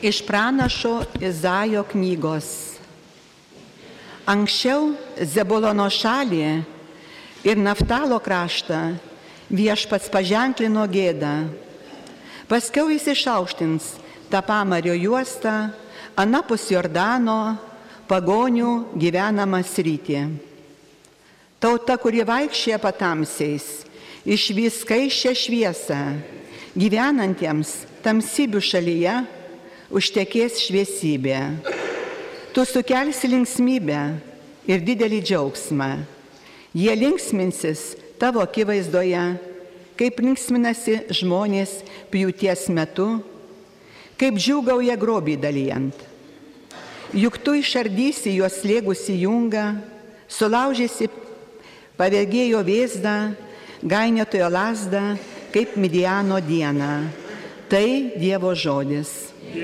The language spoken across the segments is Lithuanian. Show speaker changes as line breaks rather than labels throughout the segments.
Iš pranašo Izaijo knygos. Anksčiau Zebulono šalį ir Naftalo kraštą viešpats paženklino gėdą. Paskiau jis išaukštins tą pamario juostą anapus Jordano pagonių gyvenamą sritį. Tauta, kuri vaikščia patamsiais, išvys skaisčią šviesą, gyvenantiems tamsybių šalyje užtekės šviesybė. Tu sukelsi linksmybę ir didelį džiaugsmą. Jie linksminsis tavo akivaizdoje, kaip linksminasi žmonės pjūties metu, kaip džiūgauja grobį dalijant. Juk tu išardysi juos slėgusi jungą, sulaužysi pavergėjo vėzdą, gainiotojo lazdą, kaip Midiano dieną. Tai Dievo žodis.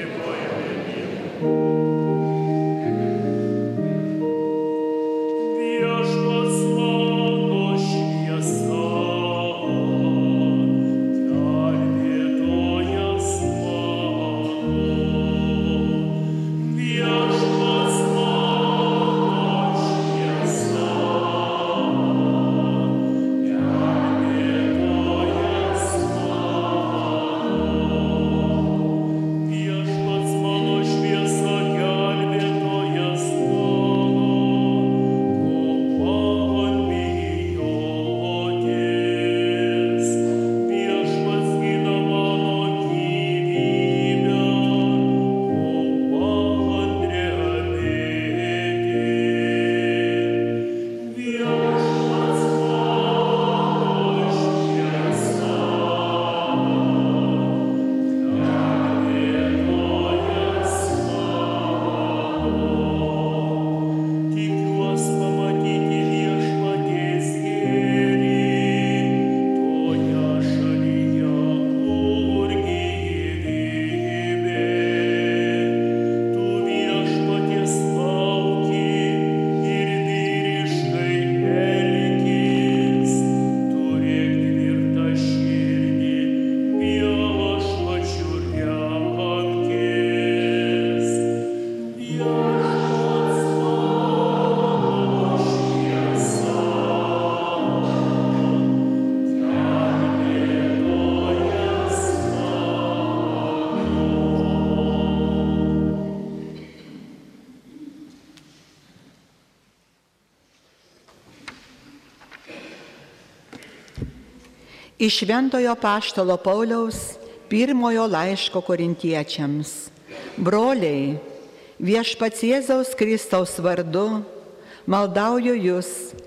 Iš Šventojo Apaštalo Pauliaus pirmojo laiško Korintiečiams. Broliai, viešpats Jėzaus Kristaus vardu maldauju jūs,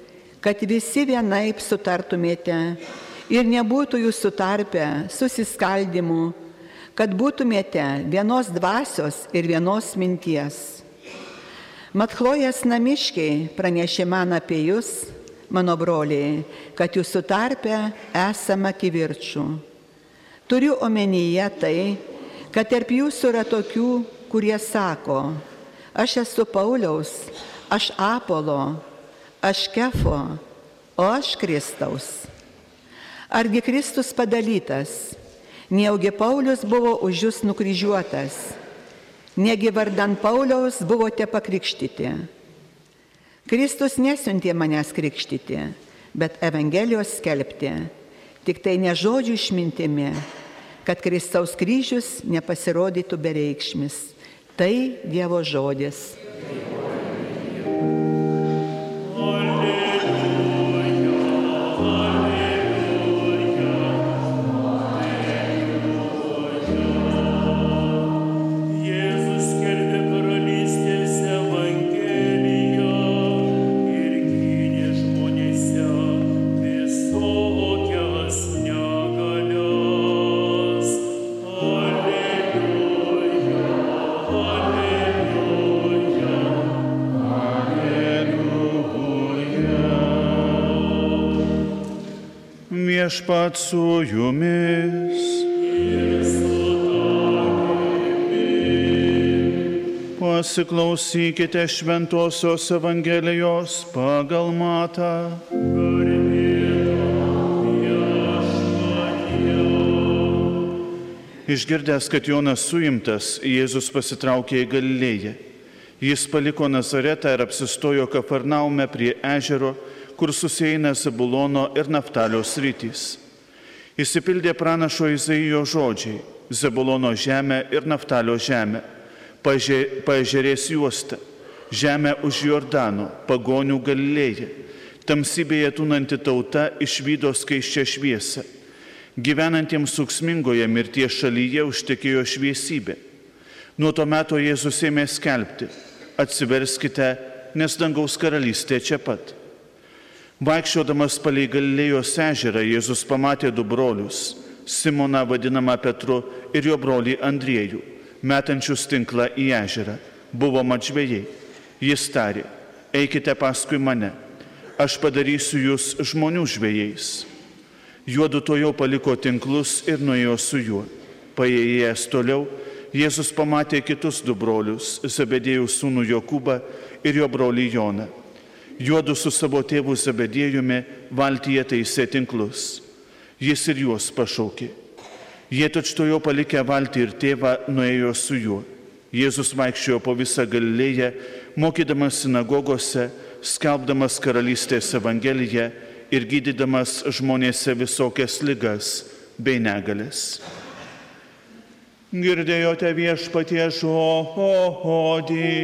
kad visi vienaip sutartumėte ir nebūtų jūsų tarpe susiskaldimų, kad būtumėte vienos dvasios ir vienos minties. Mat Chlojės namiškiai pranešė man apie jūs, mano broliai, kad jūsų tarpe esama kivirčų. Turiu omenyje tai, kad tarp jūsų yra tokių, kurie sako, aš esu Pauliaus, aš Apolo, aš Kefo, o aš Kristaus. Argi Kristus padalytas, nejaugi Paulius buvo už jūs nukryžiuotas, negi vardan Pauliaus buvote pakrikštyti. Kristus nesiuntė manęs krikštyti, bet Evangelijos skelbti, tik tai ne žodžių išmintimi, kad Kristaus kryžius nepasirodytų bereikšmis. Tai Dievo žodis.
Viešpat su jumis. Pasiklausykite Šventosios Evangelijos pagal Matą. Išgirdęs, kad Jonas suimtas, Jėzus pasitraukė į Galilėją. Jis paliko Nazaretą ir apsistojo Kafarnaume prie ežero, kur susieina Zabulono ir Naftalio sritys. Išsipildė pranašo Izaijo žodžiai: Zabulono žemė ir Naftalio žemė, paežerės juosta, žemė už Jordano, pagonių Galilėja. Tamsybėje tūnanti tauta išvydo skaisčią šviesą. Gyvenantiems ūksmingoje mirties šalyje užtekėjo šviesybė. Nuo to meto Jėzus ėmė skelbti: atsiverskite, nes dangaus karalystė čia pat. Vaikščiodamas palei Galilėjos ežerą, Jėzus pamatė du brolius, Simoną vadinamą Petru ir jo brolį Andriejų, metančius tinklą į ežerą. Buvo mat žvejai. Jis tarė: eikite paskui mane, aš padarysiu jūs žmonių žvejais. Juodu tuojau paliko tinklus ir nuėjo su juo. Paėjęs toliau, Jėzus pamatė kitus du brolius, Zebedėjų sūnų Jokūbą ir jo brolį Joną. Juodu su savo tėvu Zebedėjumi valtyje taisė tinklus. Jis ir juos pašaukė. Jie tučtuojau palikę valtį ir tėvą nuėjo su juo. Jėzus vaikščiojo po visą Galilėją, mokydamas sinagogose, skelbdamas karalystės evangeliją ir gydydamas žmonėse visokias ligas bei negalias. Girdėjote Viešpaties žodį.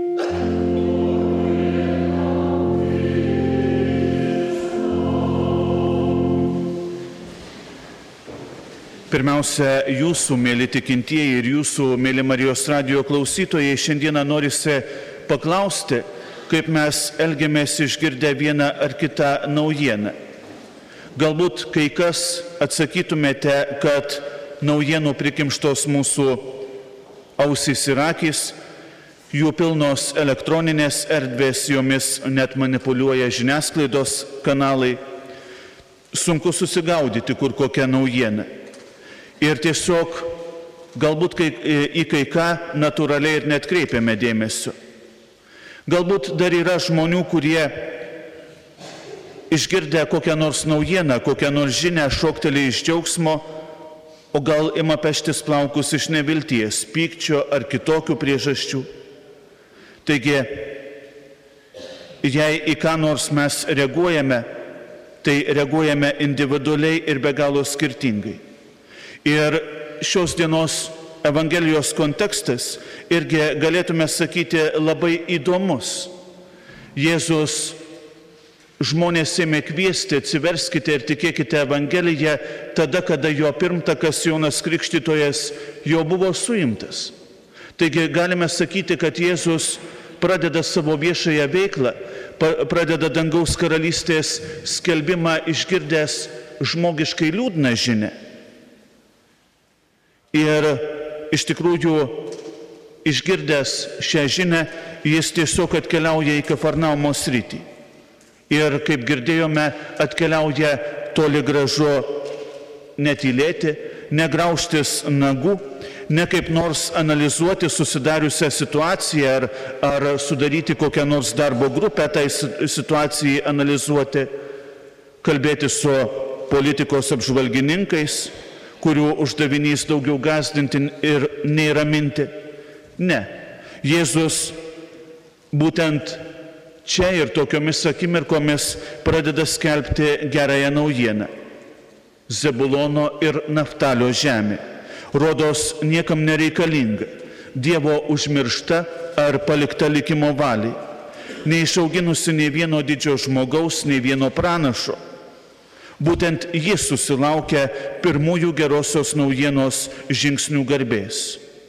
Pirmiausia, jūsų, mėly tikintieji, ir jūsų, mėly Marijos radijo klausytojai, šiandieną norisi paklausti, kaip mes elgiamės išgirdę vieną ar kitą naujieną. Galbūt kai kas atsakytumėte, kad naujienų prikimštos mūsų ausys ir akys, jų pilnos elektroninės erdvės, jomis net manipuliuoja žiniasklaidos kanalai. Sunku susigaudyti, kur kokia naujiena. Ir tiesiog galbūt į kai ką natūraliai ir net kreipiame dėmesio. Galbūt dar yra žmonių, kurie išgirdę kokią nors naujieną, kokią nors žinią šokteli iš džiaugsmo, o gal ima peštis plaukus iš nevilties, pykčio ar kitokių priežasčių. Taigi, jei į ką nors mes reaguojame, tai reaguojame individualiai ir be galo skirtingai. Ir šios dienos Evangelijos kontekstas irgi galėtume sakyti labai įdomus. Jėzus žmonės ėmė kviesti: atsiverskite ir tikėkite Evangeliją tada, kada jo pirmtakas Jonas Krikštytojas jau buvo suimtas. Taigi galime sakyti, kad Jėzus pradeda savo viešąją veiklą, pradeda dangaus karalystės skelbimą išgirdęs žmogiškai liūdną žinią. Ir iš tikrųjų, išgirdęs šią žinią, jis tiesiog atkeliauja į Kafarnaumo sritį. Ir, kaip girdėjome, atkeliauja toli gražu netylėti, negraužtis nagų, ne kaip nors analizuoti susidariusią situaciją ar sudaryti kokią nors darbo grupę tai situacijai analizuoti, kalbėti su politikos apžvalgininkais, kurių uždavinys daugiau gąsdinti ir neįraminti. Ne. Jėzus būtent čia ir tokiomis akimirkomis pradeda skelbti gerąją naujieną. Zabulono ir Naftalio žemė. Rodos niekam nereikalinga, Dievo užmiršta ar palikta likimo valiai. Neišauginusi nei vieno didžio žmogaus, nei vieno pranašo. Būtent jis susilaukė pirmųjų gerosios naujienos žingsnių garbės.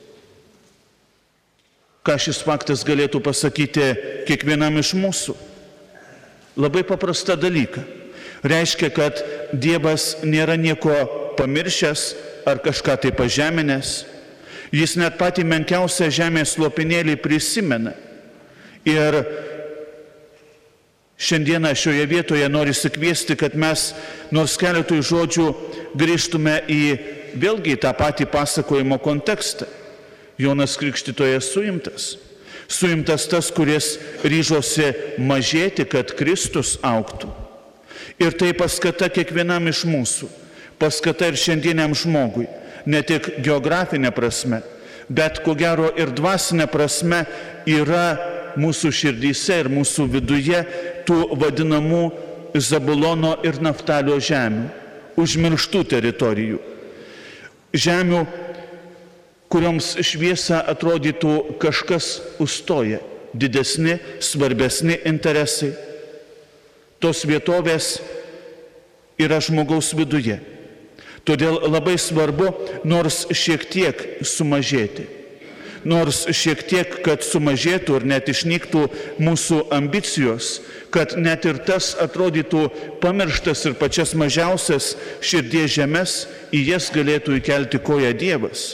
Ką šis faktas galėtų pasakyti kiekvienam iš mūsų? Labai paprastą dalyką. Reiškia, kad Dievas nėra nieko pamiršęs ar kažką tai pažeminęs. Jis net patį menkiausią žemės lopinėlį prisimena. Ir šiandieną šioje vietoje norisi kviesti, kad mes nors keletui žodžių grįžtume vėlgi į tą patį pasakojimo kontekstą. Jonas Krikštytojas suimtas. Suimtas tas, kuris ryžosi mažėti, kad Kristus augtų. Ir tai paskata kiekvienam iš mūsų. Paskata ir šiandieniam žmogui. ne tik geografinė prasme, bet ko gero ir dvasinė prasme yra mūsų širdyse ir mūsų viduje tų vadinamų Zabulono ir Naftalio žemių, užmirštų teritorijų. Žemių, kurioms šviesa atrodytų kažkas užstoja, didesni, svarbesni interesai. Tos vietovės yra žmogaus viduje. Todėl labai svarbu nors šiek tiek sumažėti. Nors šiek tiek, kad sumažėtų ir net išnyktų mūsų ambicijos, kad net ir tas atrodytų pamirštas ir pačias mažiausias širdies žemes, į jas galėtų įkelti koją Dievas.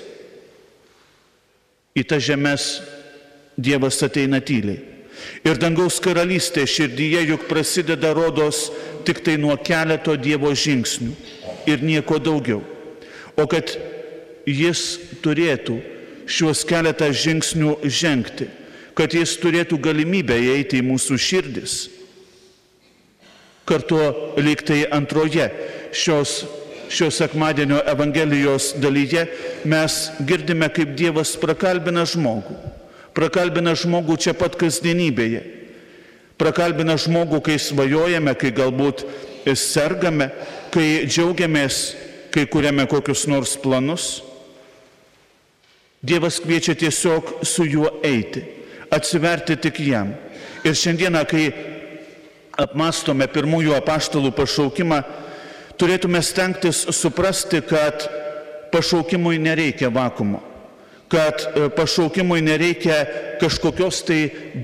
Į tas žemes Dievas ateina tyliai. Ir dangaus karalystė širdyje juk prasideda rodos tik tai nuo keleto Dievo žingsnių ir nieko daugiau. O kad jis turėtų šios keletą žingsnių žengti, kad jis turėtų galimybę įeiti į mūsų širdis. Kartu lyg tai antroje šios sekmadienio Evangelijos dalyje mes girdime, kaip Dievas prakalbina žmogų. Prakalbina žmogų čia pat kasdienybėje. Prakalbina žmogų, kai svajojame, kai galbūt sergame, kai džiaugiamės, kai kuriame kokius nors planus. Dievas kviečia tiesiog su juo eiti, atsiverti tik jam. Ir šiandieną, kai apmastome pirmųjų apaštalų pašaukimą, turėtume stengtis suprasti, kad pašaukimui nereikia vakumo, kad pašaukimui nereikia kažkokios tai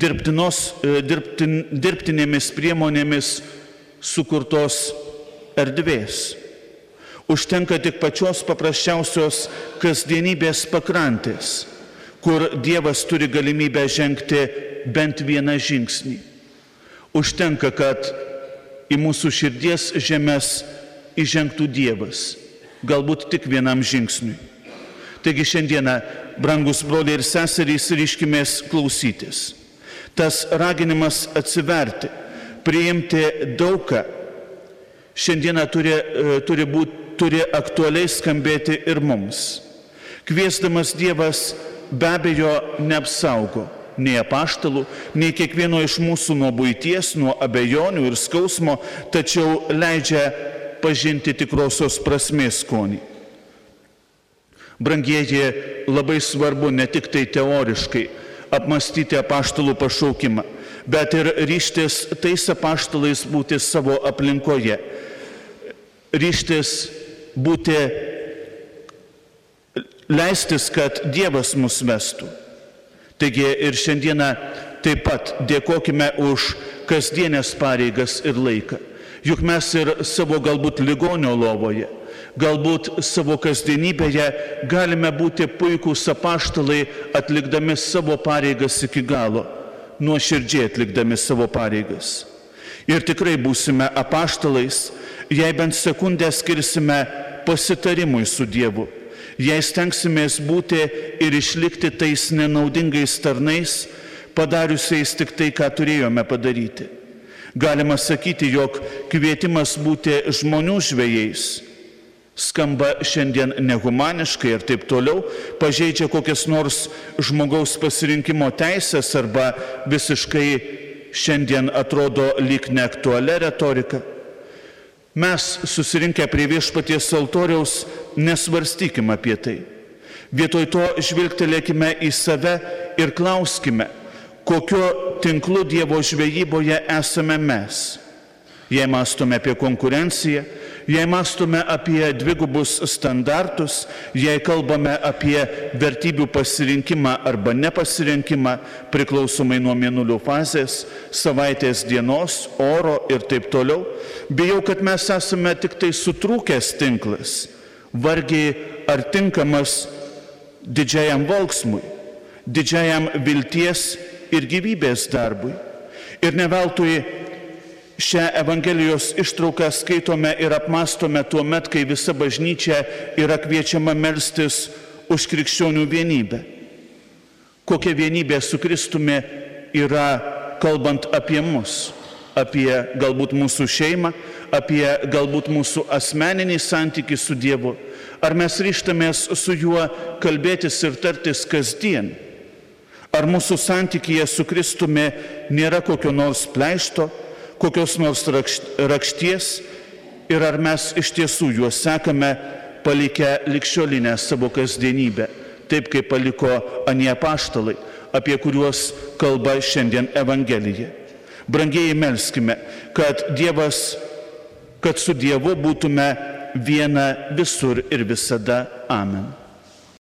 dirbtinėmis priemonėmis sukurtos erdvės. Užtenka tik pačios paprasčiausios kasdienybės pakrantės, kur Dievas turi galimybę žengti bent vieną žingsnį. Užtenka, kad į mūsų širdies žemes įžengtų Dievas, galbūt tik vienam žingsniui. Taigi šiandieną, brangus broliai ir seserys, ryškimės klausytis. Tas raginimas atsiverti, priimti daugą, šiandieną turi aktualiai skambėti ir mums. Kviesdamas Dievas be abejo neapsaugo nei apaštalų, nei kiekvieno iš mūsų nuo buities, nuo abejonių ir skausmo, tačiau leidžia pažinti tikrosios prasmės skonį. Brangieji, labai svarbu ne tik tai teoriškai apmastyti apaštalų pašaukimą, bet ir ryžtis tais apaštalais būti savo aplinkoje, ryžtis būti, leistis, kad Dievas mus vestų. Taigi ir šiandieną taip pat dėkokime už kasdienės pareigas ir laiką. Juk mes ir savo galbūt ligonio lovoje, galbūt savo kasdienybėje galime būti puikūs apaštalai, atlikdami savo pareigas iki galo, nuoširdžiai atlikdami savo pareigas. Ir tikrai būsime apaštalais, jei bent sekundę skirsime pasitarimui su Dievu, jei stengsimės būti ir išlikti tais nenaudingais tarnais, padariusiais tik tai, ką turėjome padaryti. Galima sakyti, jog kvietimas būti žmonių žvejais skamba šiandien nehumaniškai ir taip toliau, pažeidžia kokias nors žmogaus pasirinkimo teisės arba visiškai šiandien atrodo lyg neaktualia retorika. Mes, susirinkę prie viešpaties altoriaus, nesvarstykime apie tai. Vietoj to žvilgtelėkime į save ir klauskime, kokiu tinklu Dievo žvejyboje esame mes. Jei mąstome apie konkurenciją, jei mąstome apie dvigubus standartus, jei kalbame apie vertybių pasirinkimą arba nepasirinkimą, priklausomai nuo mėnulio fazės, savaitės dienos, oro ir taip toliau, bijau, kad mes esame tik tai sutrūkęs tinklas, vargiai ar tinkamas didžiajam valksmui, didžiajam vilties ir gyvybės darbui. Ir ne veltui šią Evangelijos ištrauką skaitome ir apmastome tuo met, kai visa bažnyčia yra kviečiama melstis už krikščionių vienybę. Kokia vienybė su Kristumi yra, kalbant apie mus, apie galbūt mūsų šeimą, apie galbūt mūsų asmeninį santykį su Dievu, Ar mes ryžtamės su juo kalbėtis ir tartis kasdien? Ar mūsų santykyje su Kristumi nėra kokio nors pleišto, kokios nors rakšties ir ar mes iš tiesų juos sekame, palikę ligšiolinę savo kasdienybę, taip kaip paliko anie apaštalai, apie kuriuos kalba šiandien Evangelija. Brangieji, melskime, kad su Dievu būtume viena visur ir visada. Amen.